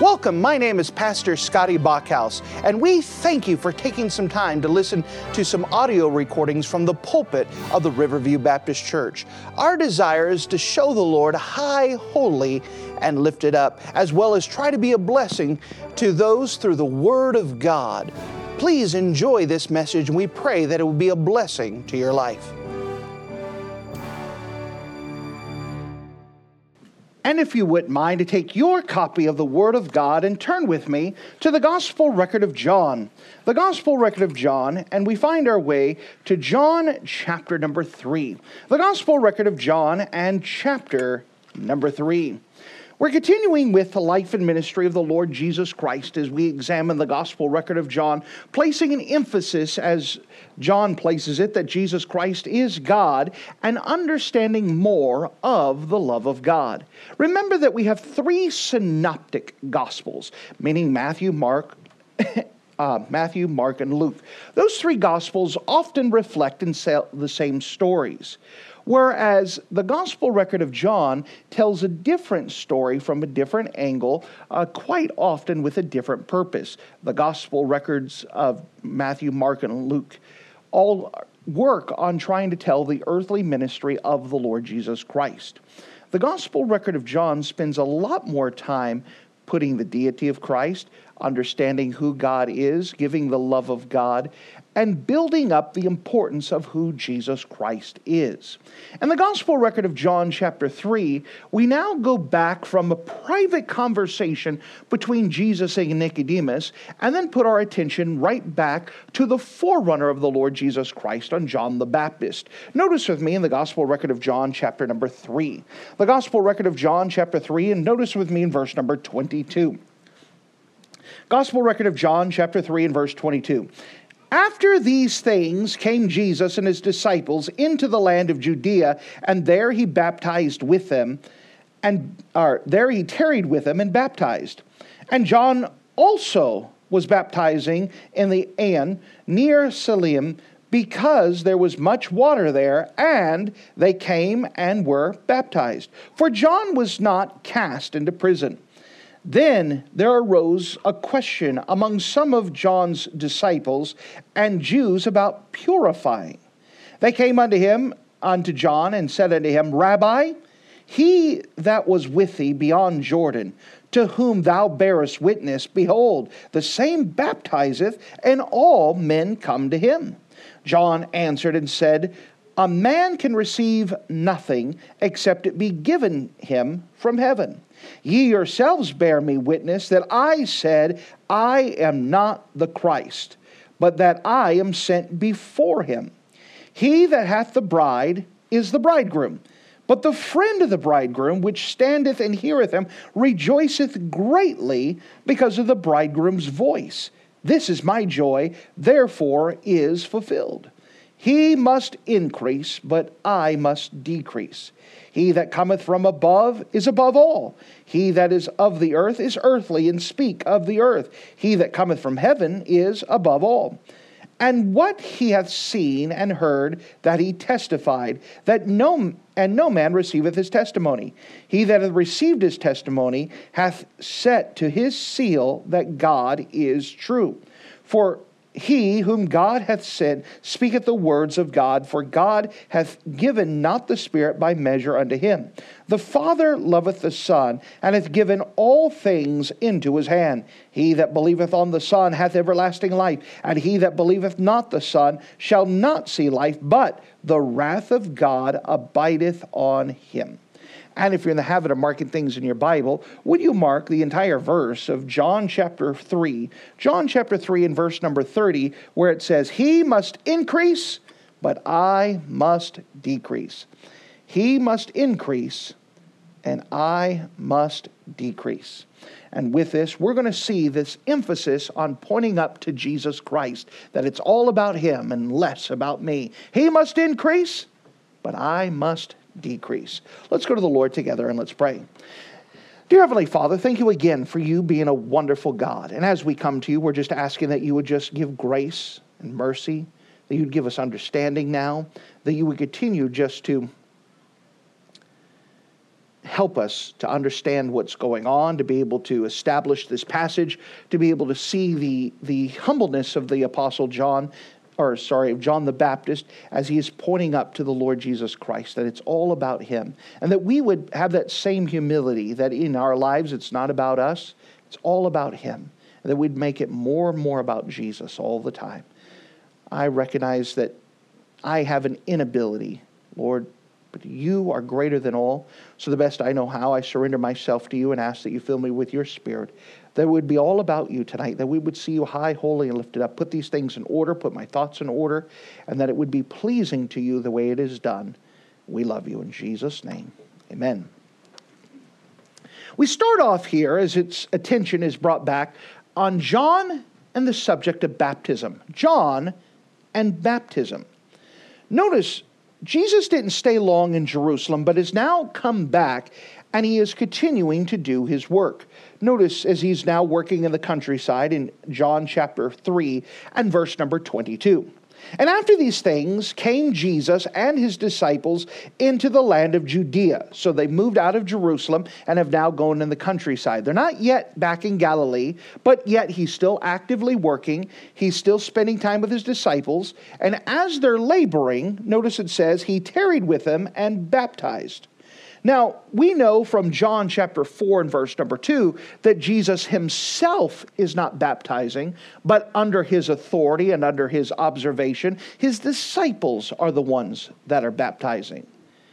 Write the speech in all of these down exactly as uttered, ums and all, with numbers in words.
Welcome, my name is Pastor Scotty Bachhaus, and we thank you for taking some time to listen to some audio recordings from the pulpit of the Riverview Baptist Church. Our desire is to show the Lord high, holy, and lifted up, as well as try to be a blessing to those through the Word of God. Please enjoy this message, and we pray that it will be a blessing to your life. And if you wouldn't mind to take your copy of the Word of God and turn with me to the Gospel record of John. The Gospel record of John, and we find our way to John chapter number three. The Gospel record of John and chapter number three. We're continuing with the life and ministry of the Lord Jesus Christ as we examine the Gospel record of John, placing an emphasis, as John places it, that Jesus Christ is God, and understanding more of the love of God. Remember that we have three synoptic Gospels, meaning Matthew, Mark, uh, Matthew, Mark, and Luke. Those three Gospels often reflect and tell the same stories, whereas the Gospel record of John tells a different story from a different angle, uh, quite often with a different purpose. The Gospel records of Matthew, Mark, and Luke all work on trying to tell the earthly ministry of the Lord Jesus Christ. The Gospel record of John spends a lot more time putting the deity of Christ, understanding who God is, giving the love of God, and building up the importance of who Jesus Christ is. In the Gospel record of John chapter three, we now go back from a private conversation between Jesus and Nicodemus, and then put our attention right back to the forerunner of the Lord Jesus Christ, on John the Baptist. Notice with me in the Gospel record of John chapter number three. The Gospel record of John chapter three, and notice with me in verse number twenty-two. Gospel record of John chapter three and verse twenty-two. After these things came Jesus and his disciples into the land of Judea, and there he baptized with them, and or there he tarried with them and baptized. And John also was baptizing in the Aenon near Salim, because there was much water there, and they came and were baptized. For John was not cast into prison. Then there arose a question among some of John's disciples and Jews about purifying. They came unto him, unto John, and said unto him, Rabbi, he that was with thee beyond Jordan, to whom thou bearest witness, behold, the same baptizeth, and all men come to him. John answered and said, A man can receive nothing except it be given him from heaven. Ye yourselves bear me witness that I said, I am not the Christ, but that I am sent before him. He that hath the bride is the bridegroom. But the friend of the bridegroom, which standeth and heareth him, rejoiceth greatly because of the bridegroom's voice. This is my joy, therefore is fulfilled. He must increase, but I must decrease. He that cometh from above is above all. He that is of the earth is earthly, and speak of the earth. He that cometh from heaven is above all. And what he hath seen and heard, that he testified, that no and no man receiveth his testimony. He that hath received his testimony hath set to his seal that God is true. For he whom God hath sent speaketh the words of God, for God hath given not the Spirit by measure unto him. The Father loveth the Son, and hath given all things into his hand. He that believeth on the Son hath everlasting life, and he that believeth not the Son shall not see life, but the wrath of God abideth on him. And if you're in the habit of marking things in your Bible, would you mark the entire verse of John chapter three? John chapter three and verse number thirty, where it says, He must increase, but I must decrease. He must increase, and I must decrease. And with this, we're going to see this emphasis on pointing up to Jesus Christ, that it's all about him and less about me. He must increase, but I must decrease. Let's go to the Lord together and let's pray. Dear Heavenly Father, thank you again for you being a wonderful God. And as we come to you, we're just asking that you would just give grace and mercy, that you'd give us understanding now, that you would continue just to help us to understand what's going on, to be able to establish this passage, to be able to see the, the humbleness of the Apostle John, or sorry, of John the Baptist, as he is pointing up to the Lord Jesus Christ, that it's all about him. And that we would have that same humility, that in our lives it's not about us, it's all about him. And that we'd make it more and more about Jesus all the time. I recognize that I have an inability, Lord, but you are greater than all. So the best I know how, I surrender myself to you and ask that you fill me with your Spirit. That it would be all about you tonight, that we would see you high, holy, and lifted up. Put these things in order, put my thoughts in order, and that it would be pleasing to you the way it is done. We love you in Jesus' name. Amen. We start off here, as its attention is brought back, on John and the subject of baptism. John and baptism. Notice, Jesus didn't stay long in Jerusalem, but has now come back, and he is continuing to do his work. Notice as he's now working in the countryside in John chapter three and verse number twenty-two. And after these things came Jesus and his disciples into the land of Judea. So they moved out of Jerusalem and have now gone in the countryside. They're not yet back in Galilee, but yet he's still actively working. He's still spending time with his disciples. And as they're laboring, notice it says, he tarried with them and baptized. Now, we know from John chapter four and verse number two that Jesus himself is not baptizing, but under his authority and under his observation, his disciples are the ones that are baptizing.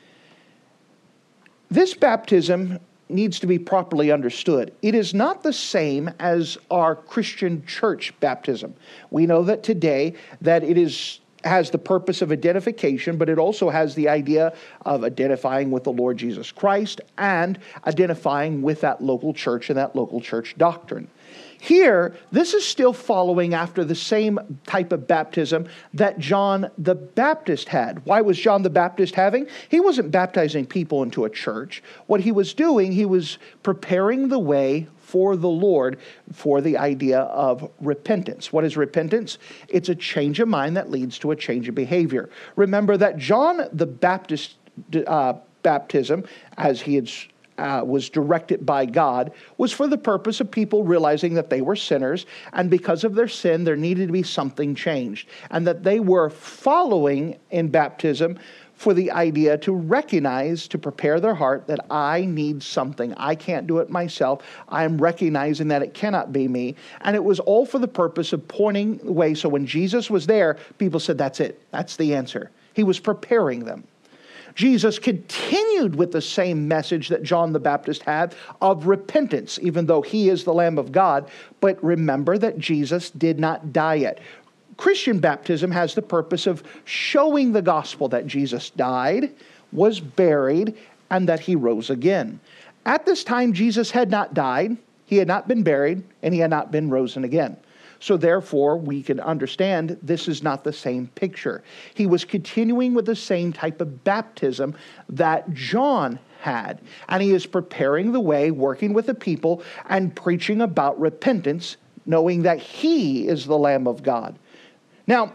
This baptism needs to be properly understood. It is not the same as our Christian church baptism. We know that today that it is has the purpose of identification, but it also has the idea of identifying with the Lord Jesus Christ and identifying with that local church and that local church doctrine. Here, this is still following after the same type of baptism that John the Baptist had. Why was John the Baptist having? He wasn't baptizing people into a church. What he was doing, he was preparing the way for the Lord for the idea of repentance. What is repentance? It's a change of mind that leads to a change of behavior. Remember that John the Baptist uh, baptism, as he had Uh, was directed by God, was for the purpose of people realizing that they were sinners, and because of their sin, there needed to be something changed, and that they were following in baptism for the idea to recognize, to prepare their heart that I need something. I can't do it myself. I'm recognizing that it cannot be me, and it was all for the purpose of pointing the way. So when Jesus was there, people said, that's it. That's the answer. He was preparing them. Jesus continued with the same message that John the Baptist had of repentance, even though he is the Lamb of God. But remember that Jesus did not die yet. Christian baptism has the purpose of showing the gospel that Jesus died, was buried, and that he rose again. At this time, Jesus had not died, he had not been buried, and he had not been risen again. So therefore, we can understand this is not the same picture. He was continuing with the same type of baptism that John had. And he is preparing the way, working with the people, and preaching about repentance, knowing that he is the Lamb of God. Now,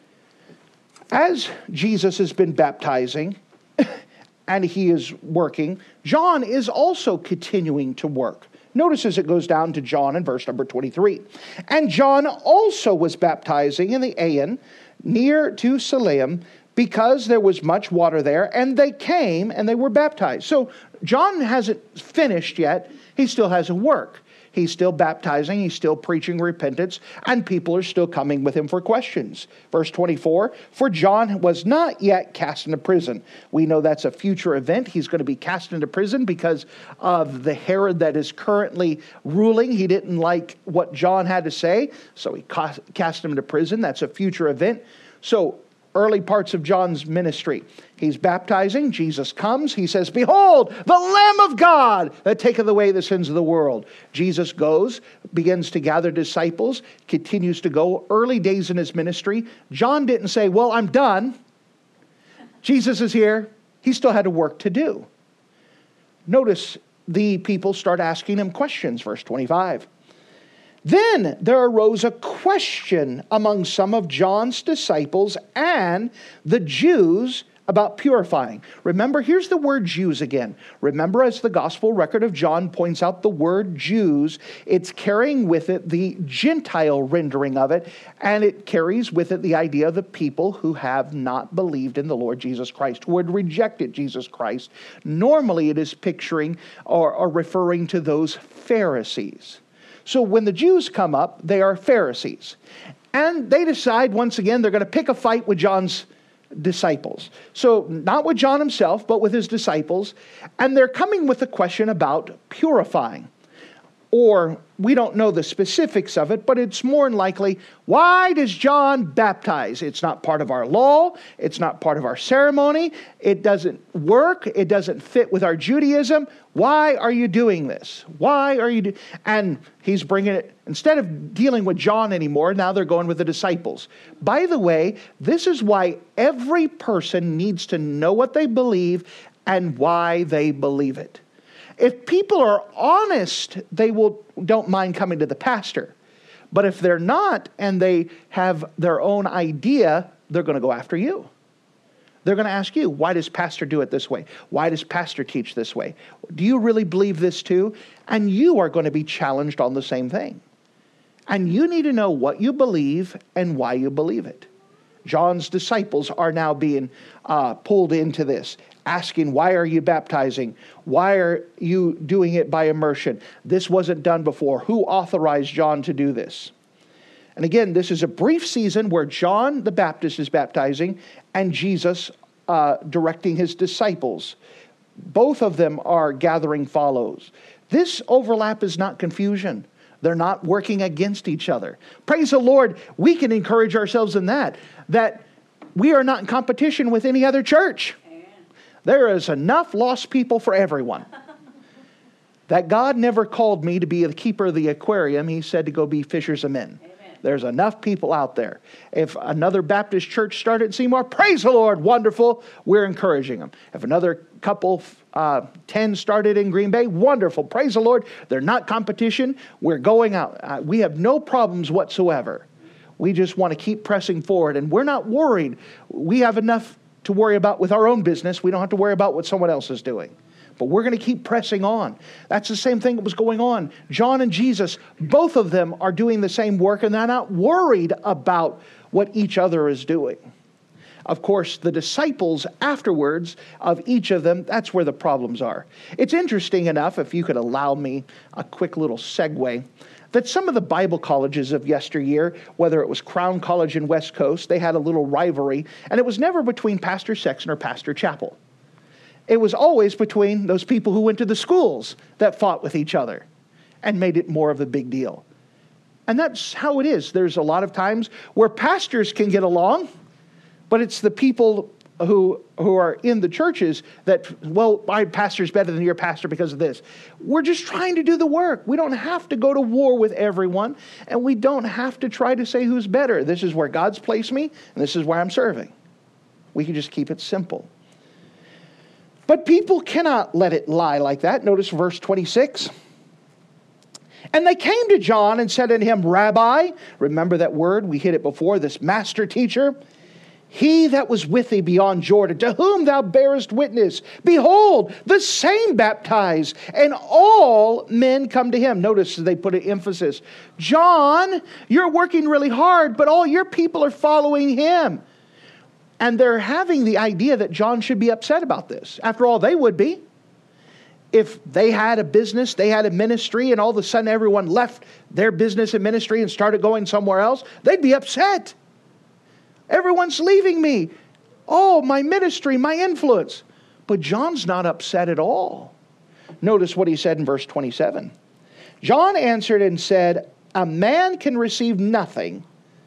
as Jesus has been baptizing, and he is working, John is also continuing to work. Notice as it goes down to John in verse number twenty-three. And John also was baptizing in the Aenon near to Salim, because there was much water there, and they came and they were baptized. So John hasn't finished yet. He still has to work. He's still baptizing, he's still preaching repentance, and people are still coming with him for questions. Verse twenty-four, for John was not yet cast into prison. We know that's a future event. He's going to be cast into prison because of the Herod that is currently ruling. He didn't like what John had to say, so he cast him into prison. That's a future event. So early parts of John's ministry. He's baptizing. Jesus comes. He says, behold, the Lamb of God that taketh away the sins of the world. Jesus goes, begins to gather disciples, continues to go. Early days in his ministry, John didn't say, well, I'm done. Jesus is here. He still had work to do. Notice the people start asking him questions. Verse twenty-five. Then there arose a question among some of John's disciples and the Jews about purifying. Remember, here's the word Jews again. Remember, as the gospel record of John points out the word Jews, it's carrying with it the Gentile rendering of it, and it carries with it the idea of the people who have not believed in the Lord Jesus Christ, who had rejected Jesus Christ. Normally, it is picturing or, or referring to those Pharisees. So when the Jews come up, they are Pharisees. And they decide, once again, they're going to pick a fight with John's disciples. So not with John himself, but with his disciples. And they're coming with a question about purifying. Or we don't know the specifics of it, but it's more than likely, why does John baptize? It's not part of our law. It's not part of our ceremony. It doesn't work. It doesn't fit with our Judaism. Why are you doing this? Why are you do-? And he's bringing it, instead of dealing with John anymore, now they're going with the disciples. By the way, this is why every person needs to know what they believe and why they believe it. If people are honest, they will don't mind coming to the pastor. But if they're not and they have their own idea, they're going to go after you. They're going to ask you, why does pastor do it this way? Why does pastor teach this way? Do you really believe this too? And you are going to be challenged on the same thing. And you need to know what you believe and why you believe it. John's disciples are now being uh, pulled into this, asking, why are you baptizing? Why are you doing it by immersion? This wasn't done before. Who authorized John to do this? And again, this is a brief season where John the Baptist is baptizing and Jesus uh, directing his disciples. Both of them are gathering follows. This overlap is not confusion. They're not working against each other. Praise the Lord, we can encourage ourselves in that, that we are not in competition with any other church. Amen. There is enough lost people for everyone. That God never called me to be the keeper of the aquarium. He said to go be fishers of men. Amen. There's enough people out there. If another Baptist church started in Seymour, praise the Lord, wonderful. We're encouraging them. If another couple, uh, ten started in Green Bay, wonderful. Praise the Lord. They're not competition. We're going out. Uh, we have no problems whatsoever. We just want to keep pressing forward. And we're not worried. We have enough to worry about with our own business. We don't have to worry about what someone else is doing. But we're going to keep pressing on. That's the same thing that was going on. John and Jesus, both of them are doing the same work, and they're not worried about what each other is doing. Of course, the disciples afterwards of each of them, that's where the problems are. It's interesting enough, if you could allow me a quick little segue, that some of the Bible colleges of yesteryear, whether it was Crown College in West Coast, they had a little rivalry, and it was never between Pastor Sexton or Pastor Chappell. It was always between those people who went to the schools that fought with each other and made it more of a big deal. And that's how it is. There's a lot of times where pastors can get along, but it's the people who who are in the churches that, well, my pastor's better than your pastor because of this. We're just trying to do the work. We don't have to go to war with everyone, and we don't have to try to say who's better. This is where God's placed me, and this is where I'm serving. We can just keep it simple. But people cannot let it lie like that. Notice verse twenty-six. And they came to John and said unto him, Rabbi, remember that word, we hit it before, this master teacher, he that was with thee beyond Jordan, to whom thou bearest witness, behold, the same baptize, and all men come to him. Notice they put an emphasis. John, you're working really hard, but all your people are following him. And they're having the idea that John should be upset about this. After all, they would be. If they had a business, they had a ministry, and all of a sudden everyone left their business and ministry and started going somewhere else, they'd be upset. Everyone's leaving me. Oh, my ministry, my influence. But John's not upset at all. Notice what he said in verse twenty-seven. John answered and said, a man can receive nothing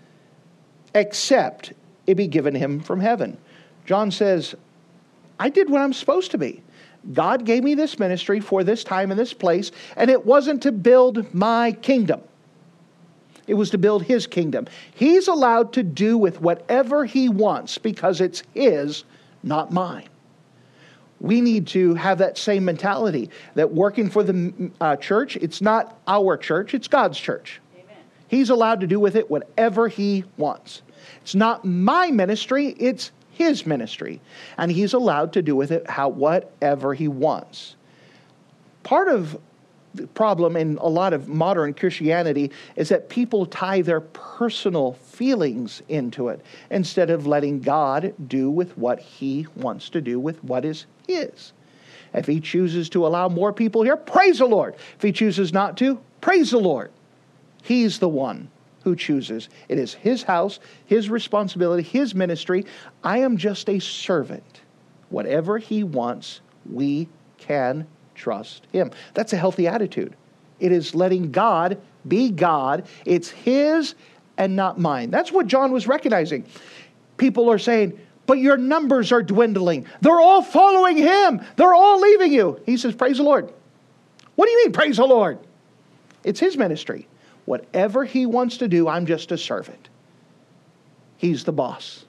except it be given him from heaven. John says, I did what I'm supposed to be. God gave me this ministry for this time and this place, and it wasn't to build my kingdom. It was to build his kingdom. He's allowed to do with whatever he wants because it's his, not mine. We need to have that same mentality that working for the uh, church, it's not our church, it's God's church. Amen. He's allowed to do with it whatever he wants. It's not my ministry, it's his ministry, and he's allowed to do with it how whatever he wants. Part of the problem in a lot of modern Christianity is that people tie their personal feelings into it instead of letting God do with what he wants to do with what is his. If he chooses to allow more people here, praise the Lord. If he chooses not to, praise the Lord. He's the one who chooses. It is his house, his responsibility, his ministry. I am just a servant. Whatever he wants, we can trust him. That's a healthy attitude. It is letting God be God. It's his and not mine. That's what John was recognizing. People are saying, but your numbers are dwindling. They're all following him. They're all leaving you. He says, praise the Lord. What do you mean, praise the Lord? It's his ministry. Whatever he wants to do, I'm just a servant. He's the boss.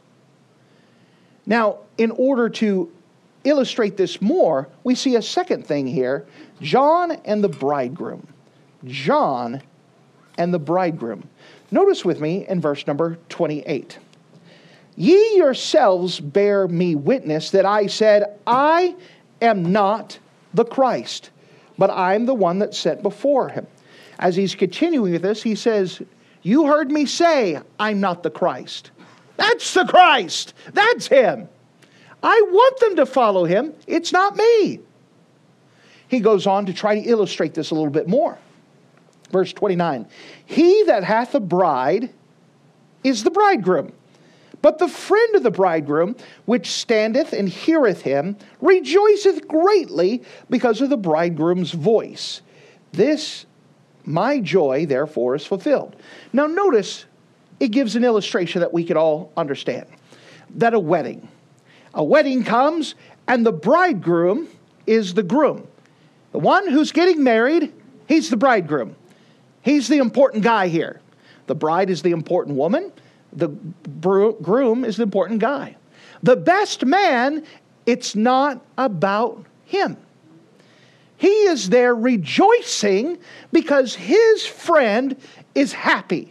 Now, in order to illustrate this more, we see a second thing here. John and the bridegroom. John and the bridegroom. Notice with me in verse number twenty-eight. Ye yourselves bear me witness that I said, I am not the Christ, but I'm the one that's set before him. As he's continuing with this, he says, you heard me say, I'm not the Christ. That's the Christ. That's him. I want them to follow him. It's not me. He goes on to try to illustrate this a little bit more. Verse twenty-nine. He that hath a bride is the bridegroom. But the friend of the bridegroom, which standeth and heareth him, rejoiceth greatly because of the bridegroom's voice. This my joy, therefore, is fulfilled. Now notice, it gives an illustration that we could all understand. That a wedding. A wedding comes, and the bridegroom is the groom. The one who's getting married, he's the bridegroom. He's the important guy here. The bride is the important woman. The groom is the important guy. The best man, it's not about him. He is there rejoicing because his friend is happy.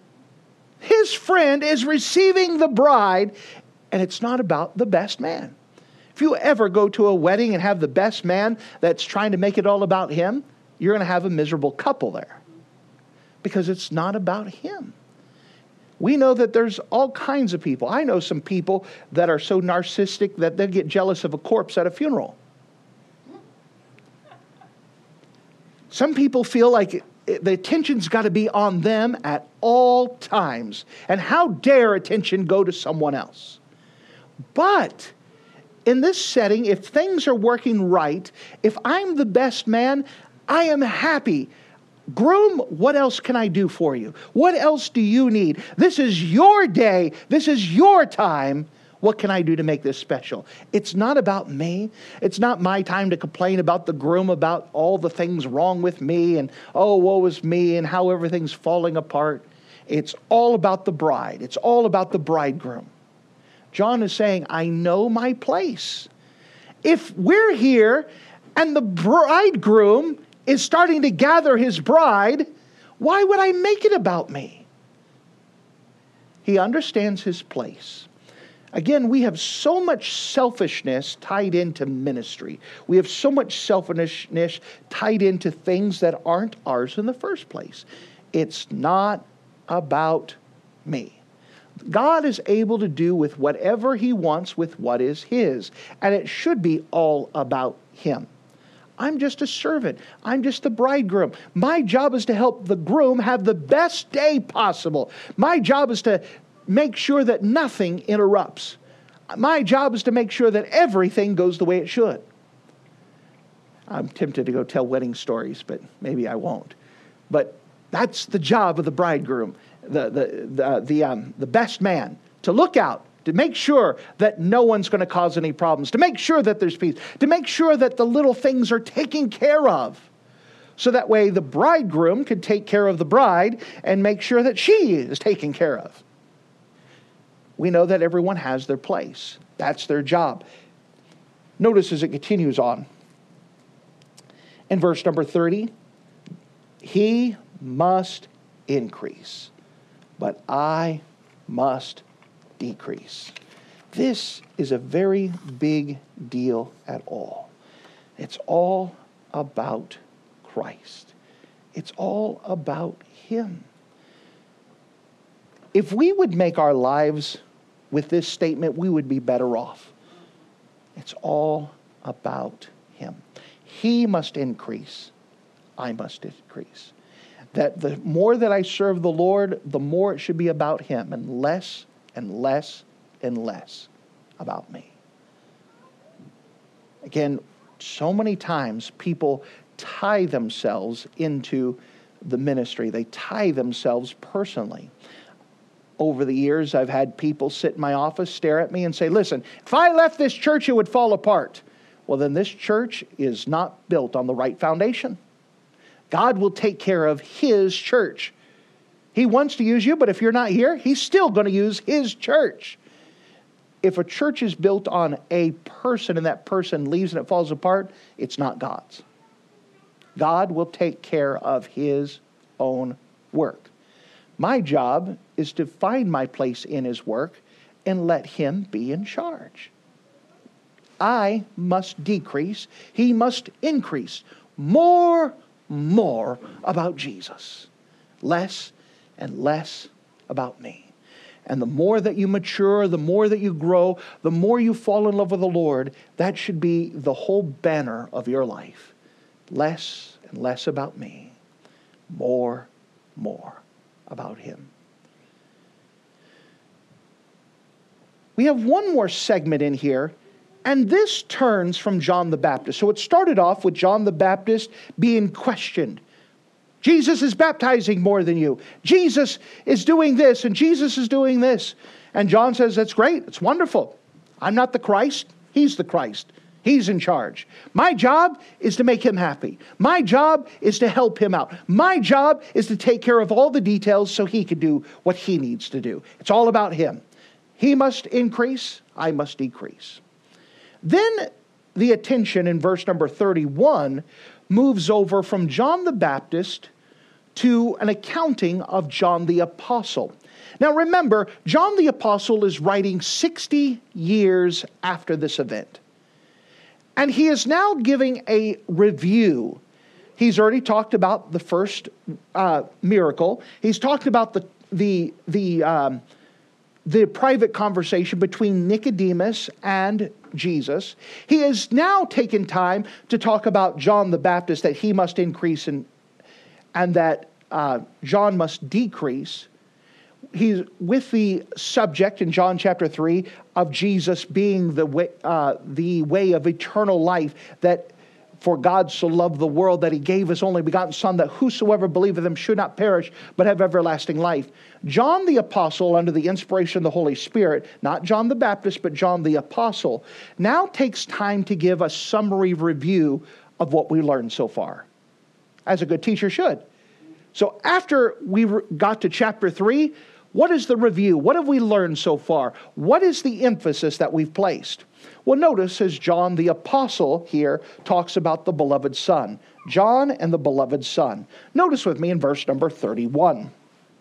His friend is receiving the bride, and it's not about the best man. If you ever go to a wedding and have the best man that's trying to make it all about him, you're going to have a miserable couple there because it's not about him. We know that there's all kinds of people. I know some people that are so narcissistic that they get jealous of a corpse at a funeral. Some people feel like it, it, the attention's got to be on them at all times. And how dare attention go to someone else? But in this setting, if things are working right, if I'm the best man, I am happy. Groom, what else can I do for you? What else do you need? This is your day. This is your time. What can I do to make this special? It's not about me. It's not my time to complain about the groom, about all the things wrong with me, and oh, woe is me, and how everything's falling apart. It's all about the bride. It's all about the bridegroom. John is saying, I know my place. If we're here and the bridegroom is starting to gather his bride, why would I make it about me? He understands his place. Again, we have so much selfishness tied into ministry. We have so much selfishness tied into things that aren't ours in the first place. It's not about me. God is able to do with whatever he wants with what is his, and it should be all about him. I'm just a servant. I'm just the bridegroom. My job is to help the groom have the best day possible. My job is to make sure that nothing interrupts. My job is to make sure that everything goes the way it should. I'm tempted to go tell wedding stories, but maybe I won't. But that's the job of the bridegroom, the the the the, um, the best man, to look out, to make sure that no one's going to cause any problems, to make sure that there's peace, to make sure that the little things are taken care of. So that way the bridegroom can take care of the bride and make sure that she is taken care of. We know that everyone has their place. That's their job. Notice as it continues on. In verse number thirty, he must increase, but I must decrease. This is a very big deal at all. It's all about Christ. It's all about Him. If we would make our lives with this statement, we would be better off. It's all about Him. He must increase. I must decrease. That the more that I serve the Lord, the more it should be about Him, and less and less and less about me. Again, so many times people tie themselves into the ministry. They tie themselves personally. Over the years, I've had people sit in my office, stare at me and say, listen, if I left this church, it would fall apart. Well, then this church is not built on the right foundation. God will take care of His church. He wants to use you, but if you're not here, He's still going to use His church. If a church is built on a person and that person leaves and it falls apart, it's not God's. God will take care of His own work. My job is to find my place in His work and let Him be in charge. I must decrease. He must increase. More, more about Jesus. Less and less about me. And the more that you mature, the more that you grow, the more you fall in love with the Lord, that should be the whole banner of your life. Less and less about me. More, more about Him. We have one more segment in here, and this turns from John the Baptist. So it started off with John the Baptist being questioned. Jesus is baptizing more than you. Jesus is doing this, and Jesus is doing this. And John says, that's great. It's wonderful. I'm not the Christ. He's the Christ. He's in charge. My job is to make Him happy. My job is to help Him out. My job is to take care of all the details so He can do what He needs to do. It's all about Him. He must increase. I must decrease. Then the attention in verse number thirty-one moves over from John the Baptist to an accounting of John the Apostle. Now remember, John the Apostle is writing sixty years after this event. And he is now giving a review. He's already talked about the first uh, miracle. He's talked about the the the um, the private conversation between Nicodemus and Jesus. He has now taken time to talk about John the Baptist, that he must increase and and that uh, John must decrease. He's with the subject in John chapter three of Jesus being the way, uh, the way of eternal life, that for God so loved the world that He gave His only begotten Son, that whosoever believeth Him should not perish, but have everlasting life. John the Apostle, under the inspiration of the Holy Spirit, not John the Baptist, but John the Apostle, now takes time to give a summary review of what we learned so far, as a good teacher should. So after we got to chapter three, what is the review? What have we learned so far? What is the emphasis that we've placed? Well, notice as John the Apostle here talks about the beloved Son. John and the beloved Son. Notice with me in verse number thirty-one.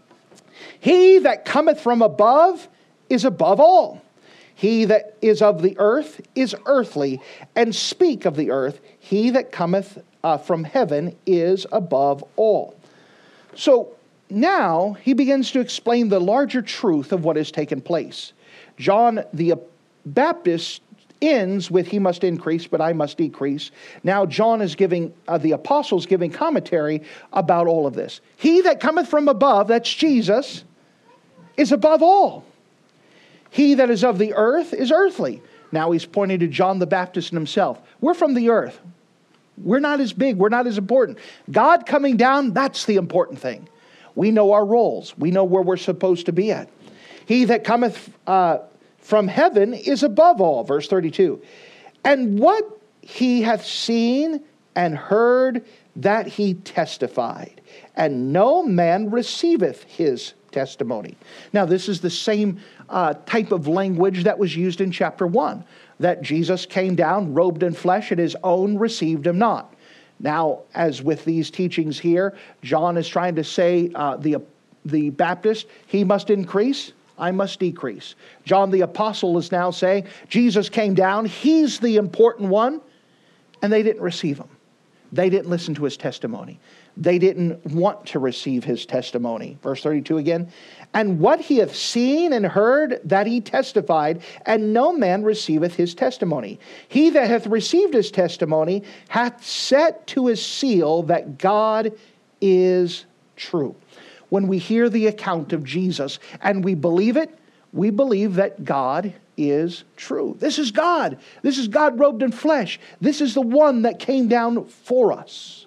He that cometh from above is above all. He that is of the earth is earthly, and speak of the earth. He that cometh uh, from heaven is above all. So now he begins to explain the larger truth of what has taken place. John the Baptist ends with he must increase, but I must decrease. Now John is giving, uh, the apostles giving commentary about all of this. He that cometh from above, that's Jesus, is above all. He that is of the earth is earthly. Now he's pointing to John the Baptist and himself. We're from the earth. We're not as big. We're not as important. God coming down, that's the important thing. We know our roles. We know where we're supposed to be at. He that cometh uh, from heaven is above all. Verse thirty-two. And what he hath seen and heard, that he testified. And no man receiveth his testimony. Now this is the same uh, type of language that was used in chapter one. That Jesus came down, robed in flesh, and his own received him not. Now, as with these teachings here, John is trying to say, uh, the, the Baptist, he must increase, I must decrease. John the Apostle is now saying, Jesus came down, he's the important one, and they didn't receive him. They didn't listen to his testimony. They didn't want to receive his testimony. Verse thirty-two again. And what he hath seen and heard, that he testified, and no man receiveth his testimony. He that hath received his testimony hath set to his seal that God is true. When we hear the account of Jesus and we believe it, we believe that God is true. This is God. This is God robed in flesh. This is the one that came down for us.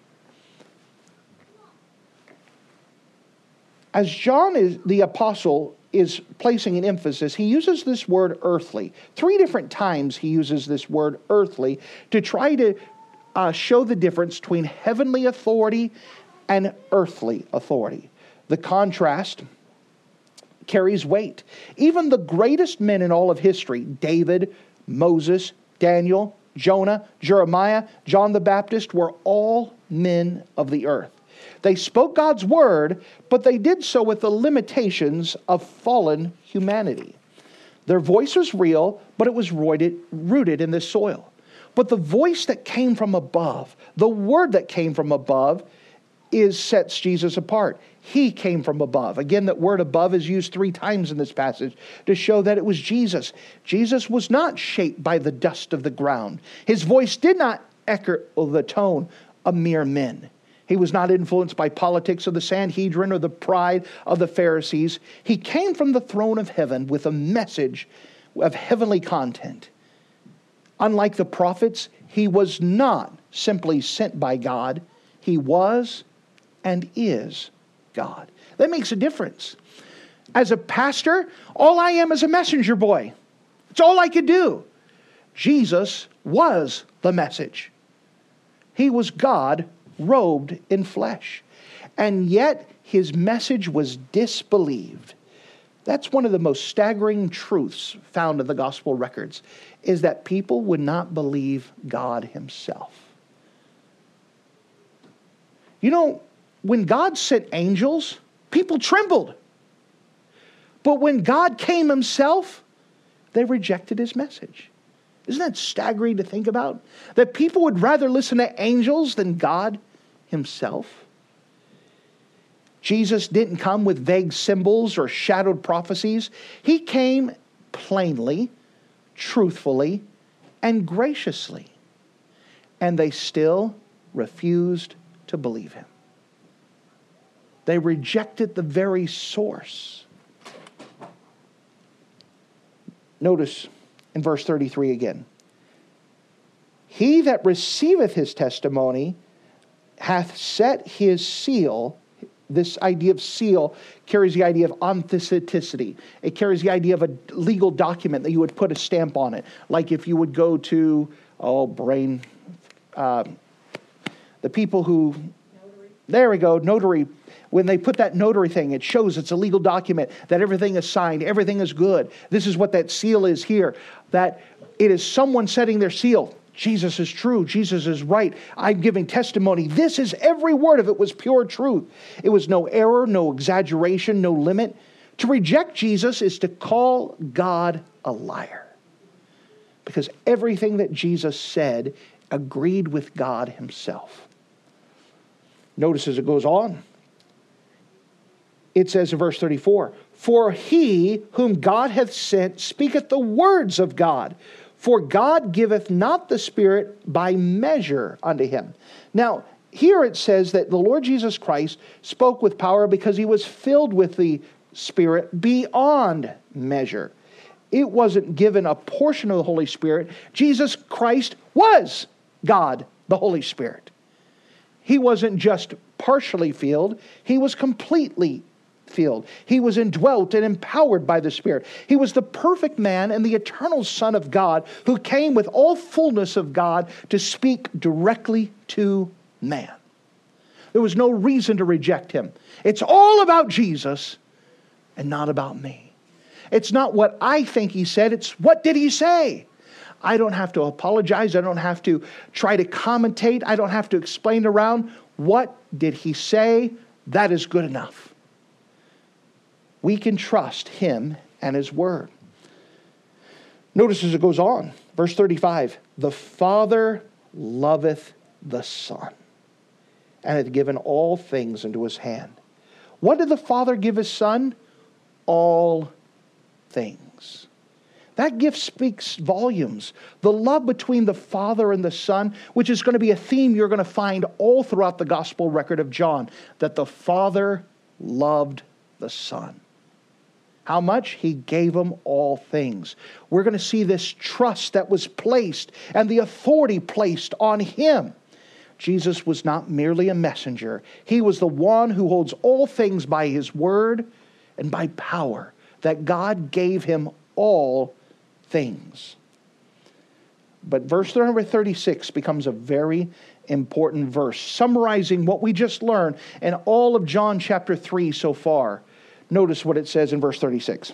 As John is, the apostle is placing an emphasis, he uses this word earthly. Three different times he uses this word earthly to try to uh, show the difference between heavenly authority and earthly authority. The contrast carries weight. Even the greatest men in all of history, David, Moses, Daniel, Jonah, Jeremiah, John the Baptist, were all men of the earth. They spoke God's word, but they did so with the limitations of fallen humanity. Their voice was real, but it was rooted, rooted in this soil. But the voice that came from above, the word that came from above, is sets Jesus apart. He came from above. Again, that word above is used three times in this passage to show that it was Jesus. Jesus was not shaped by the dust of the ground. His voice did not echo the tone of mere men. He was not influenced by politics of the Sanhedrin or the pride of the Pharisees. He came from the throne of heaven with a message of heavenly content. Unlike the prophets, he was not simply sent by God. He was and is God. That makes a difference. As a pastor, all I am is a messenger boy. It's all I could do. Jesus was the message. He was God robed in flesh. And yet his message was disbelieved. That's one of the most staggering truths found in the gospel records, is that people would not believe God himself. You know, when God sent angels, people trembled. But when God came himself, they rejected his message. Isn't that staggering to think about? That people would rather listen to angels than God himself. Jesus didn't come with vague symbols or shadowed prophecies. He came plainly, truthfully, and graciously. And they still refused to believe him. They rejected the very source. Notice in verse thirty-three again. He that receiveth his testimony hath set his seal. This idea of seal carries the idea of authenticity. It carries the idea of a legal document that you would put a stamp on it. Like if you would go to, oh, brain, uh, the people who, notary. There we go, notary. When they put that notary thing, it shows it's a legal document, that everything is signed, everything is good. This is what that seal is here, that it is someone setting their seal. Jesus is true. Jesus is right. I'm giving testimony. This is every word of it was pure truth. It was no error, no exaggeration, no limit. To reject Jesus is to call God a liar. Because everything that Jesus said agreed with God himself. Notice as it goes on. It says in verse thirty-four, for he whom God hath sent speaketh the words of God. For God giveth not the Spirit by measure unto him. Now, here it says that the Lord Jesus Christ spoke with power because he was filled with the Spirit beyond measure. It wasn't given a portion of the Holy Spirit. Jesus Christ was God, the Holy Spirit. He wasn't just partially filled. He was completely filled. He was indwelt and empowered by the Spirit. He was the perfect man and the eternal Son of God who came with all fullness of God to speak directly to man. There was no reason to reject him. It's all about Jesus and not about me. It's not what I think he said. It's what did he say? I don't have to apologize. I don't have to try to commentate. I don't have to explain around. What did he say? That is good enough. We can trust Him and His Word. Notice as it goes on, verse thirty-five, the Father loveth the Son, and hath given all things into His hand. What did the Father give His Son? All things. That gift speaks volumes. The love between the Father and the Son, which is going to be a theme you're going to find all throughout the Gospel record of John, that the Father loved the Son. How much? He gave Him all things. We're going to see this trust that was placed and the authority placed on Him. Jesus was not merely a messenger. He was the one who holds all things by His word and by power, that God gave Him all things. But verse number thirty-six becomes a very important verse, summarizing what we just learned in all of John chapter three so far. Notice what it says in verse thirty-six.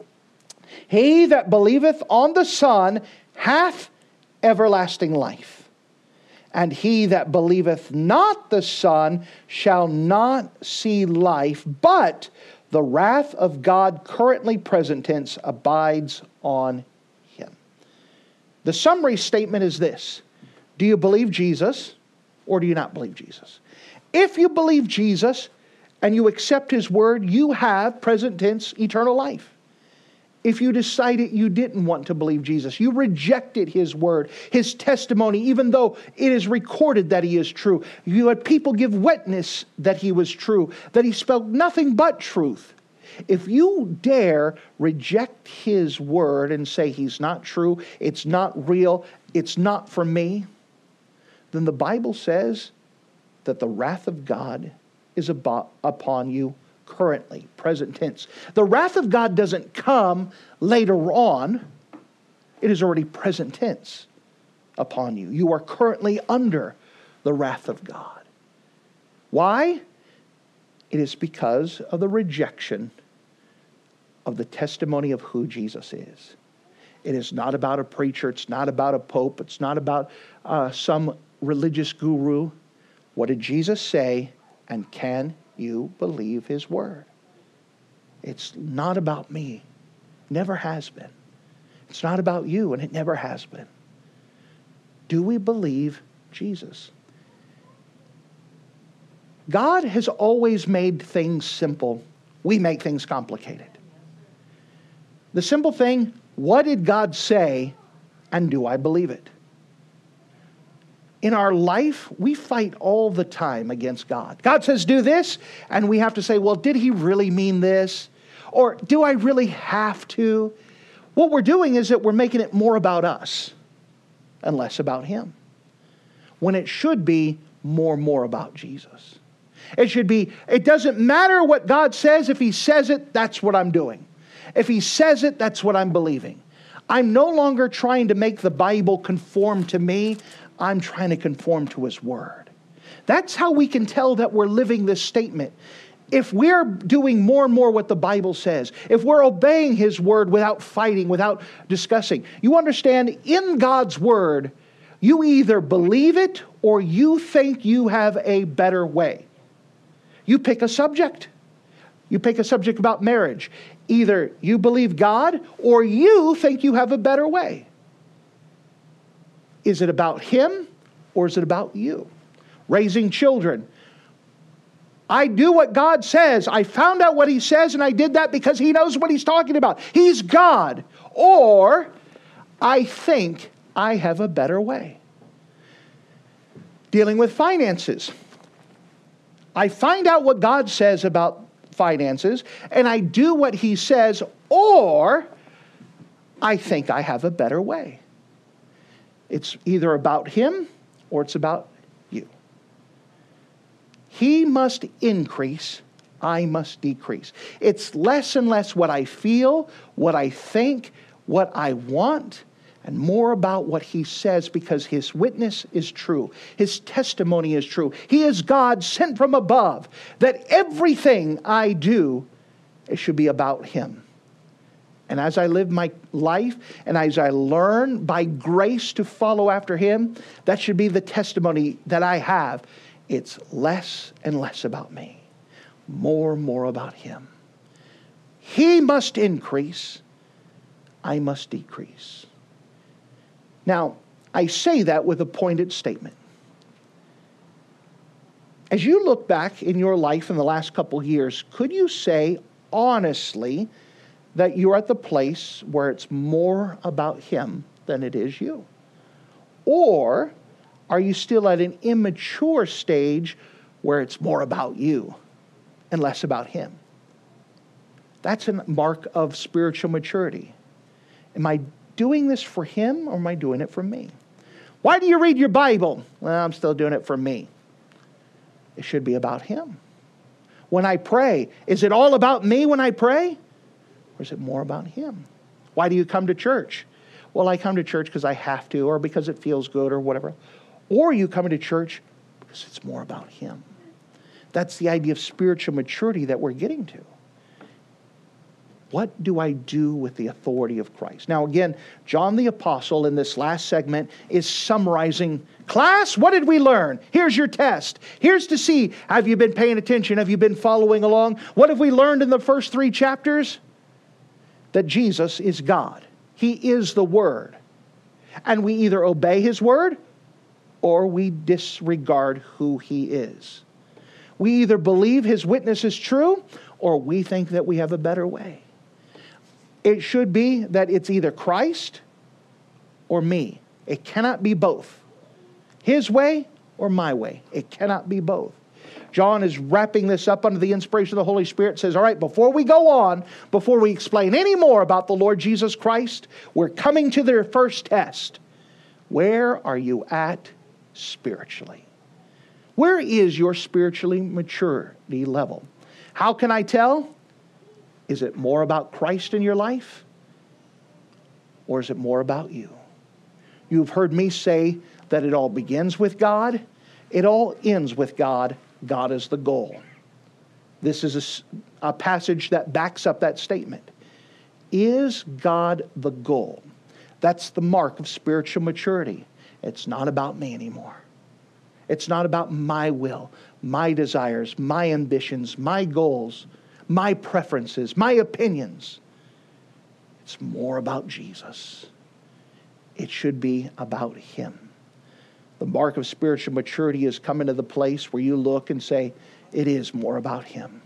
He that believeth on the Son hath everlasting life, and he that believeth not the Son shall not see life, but the wrath of God, currently present tense, abides on him. The summary statement is this: do you believe Jesus or do you not believe Jesus? If you believe Jesus and you accept His word, you have, present tense, eternal life. If you decided you didn't want to believe Jesus, you rejected His word, His testimony, even though it is recorded that He is true. You had people give witness that He was true, that He spoke nothing but truth. If you dare reject His word and say He's not true, it's not real, it's not for me, then the Bible says that the wrath of God is abo- upon you currently, present tense. The wrath of God doesn't come later on. It is already present tense upon you. You are currently under the wrath of God. Why? It is because of the rejection of the testimony of who Jesus is. It is not about a preacher. It's not about a pope. It's not about uh, some religious guru. What did Jesus say? And can you believe His word? It's not about me. Never has been. It's not about you, and it never has been. Do we believe Jesus? God has always made things simple. We make things complicated. The simple thing, what did God say, and do I believe it? In our life, we fight all the time against God. God says, do this, and we have to say, well, did He really mean this? Or do I really have to? What we're doing is that we're making it more about us and less about Him, when it should be more and more about Jesus. It should be, it doesn't matter what God says. If He says it, that's what I'm doing. If He says it, that's what I'm believing. I'm no longer trying to make the Bible conform to me. I'm trying to conform to His word. That's how we can tell that we're living this statement. If we're doing more and more what the Bible says, if we're obeying His word without fighting, without discussing, you understand, in God's word, you either believe it or you think you have a better way. You pick a subject. You pick a subject about marriage. Either you believe God or you think you have a better way. Is it about Him or is it about you? Raising children. I do what God says. I found out what He says and I did that because He knows what He's talking about. He's God. Or I think I have a better way. Dealing with finances. I find out what God says about finances and I do what He says, or I think I have a better way. It's either about Him or it's about you. He must increase, I must decrease. It's less and less what I feel, what I think, what I want, and more about what He says, because His witness is true. His testimony is true. He is God sent from above, that everything I do, it should be about Him. And as I live my life, and as I learn by grace to follow after Him, that should be the testimony that I have. It's less and less about me, more and more about Him. He must increase, I must decrease. Now, I say that with a pointed statement. As you look back in your life in the last couple of years, could you say honestly that you're at the place where it's more about Him than it is you? Or are you still at an immature stage where it's more about you and less about Him? That's a mark of spiritual maturity. Am I doing this for Him or am I doing it for me? Why do you read your Bible? Well, I'm still doing it for me. It should be about Him. When I pray, is it all about me when I pray? Or is it more about Him? Why do you come to church? Well, I come to church because I have to, or because it feels good, or whatever. Or you come to church because it's more about Him. That's the idea of spiritual maturity that we're getting to. What do I do with the authority of Christ? Now again, John the Apostle in this last segment is summarizing, class, what did we learn? Here's your test. Here's to see, have you been paying attention? Have you been following along? What have we learned in the first three chapters? That Jesus is God. He is the Word. And we either obey His Word or we disregard who He is. We either believe His witness is true or we think that we have a better way. It should be that it's either Christ or me. It cannot be both. His way or my way. It cannot be both. John is wrapping this up under the inspiration of the Holy Spirit. Says, all right, before we go on, before we explain any more about the Lord Jesus Christ, we're coming to their first test. Where are you at spiritually? Where is your spiritually maturity level? How can I tell? Is it more about Christ in your life? Or is it more about you? You've heard me say that it all begins with God. It all ends with God. God is the goal. This is a, a passage that backs up that statement. Is God the goal? That's the mark of spiritual maturity. It's not about me anymore. It's not about my will, my desires, my ambitions, my goals, my preferences, my opinions. It's more about Jesus. It should be about Him. The mark of spiritual maturity is coming to the place where you look and say, it is more about Him.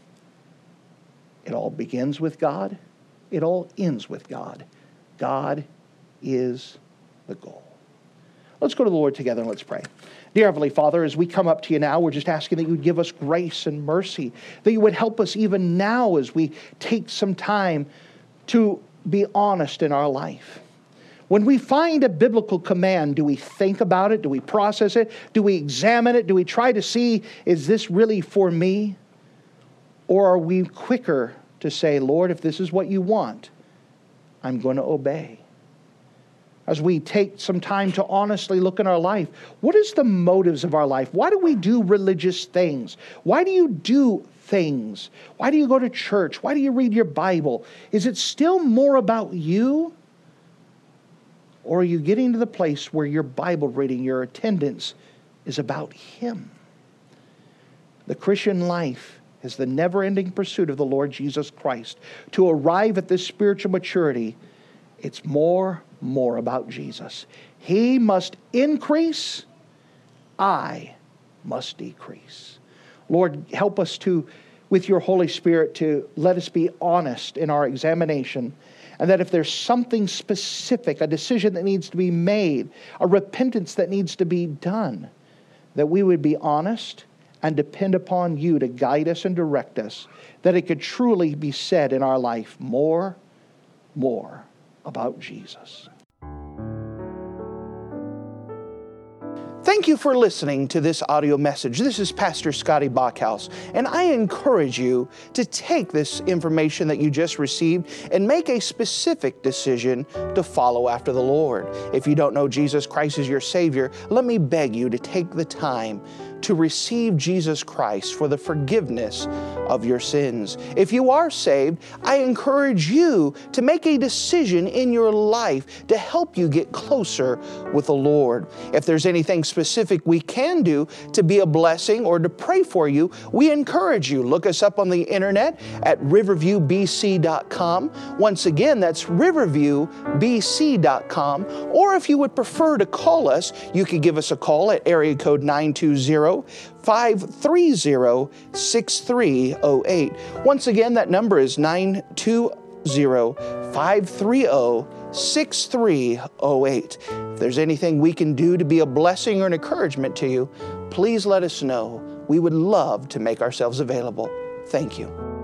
It all begins with God. It all ends with God. God is the goal. Let's go to the Lord together and let's pray. Dear Heavenly Father, as we come up to you now, we're just asking that you would give us grace and mercy, that you would help us even now as we take some time to be honest in our life. When we find a biblical command, do we think about it? Do we process it? Do we examine it? Do we try to see, is this really for me? Or are we quicker to say, Lord, if this is what you want, I'm going to obey? As we take some time to honestly look in our life, what is the motives of our life? Why do we do religious things? Why do you do things? Why do you go to church? Why do you read your Bible? Is it still more about you? Or are you getting to the place where your Bible reading, your attendance is about Him? The Christian life is the never-ending pursuit of the Lord Jesus Christ. To arrive at this spiritual maturity, it's more, more about Jesus. He must increase, I must decrease. Lord, help us to, with your Holy Spirit, to let us be honest in our examination. And that if there's something specific, a decision that needs to be made, a repentance that needs to be done, that we would be honest and depend upon you to guide us and direct us, that it could truly be said in our life, more, more about Jesus. Thank you for listening to this audio message. This is Pastor Scotty Bachhaus, and I encourage you to take this information that you just received and make a specific decision to follow after the Lord. If you don't know Jesus Christ as your Savior, let me beg you to take the time to receive Jesus Christ for the forgiveness of your sins. If you are saved, I encourage you to make a decision in your life to help you get closer with the Lord. If there's anything specific we can do to be a blessing or to pray for you, we encourage you. Look us up on the internet at riverview b c dot com. Once again, that's riverview b c dot com. Or if you would prefer to call us, you can give us a call at area code nine two zero, five three zero, six three zero eight. Once again, that number is nine two zero, five three zero, six three zero eight. If there's anything we can do to be a blessing or an encouragement to you, please let us know. We would love to make ourselves available. Thank you.